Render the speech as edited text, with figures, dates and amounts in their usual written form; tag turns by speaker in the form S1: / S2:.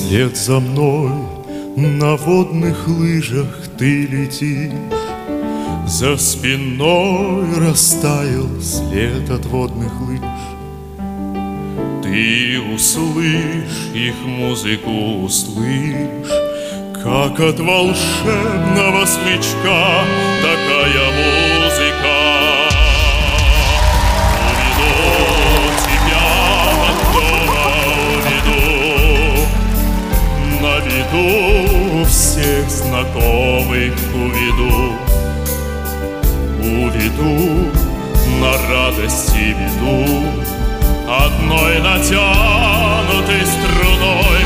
S1: Вслед за мной на водных лыжах ты летишь, за спиной растаял след от водных лыж. Ты услышь их музыку, услышь, как от волшебного смычка такая музыка. Уведу тебя от дома, уведу, наведу всех знакомых, уведу, уведу на радости веду, одной натянутой струной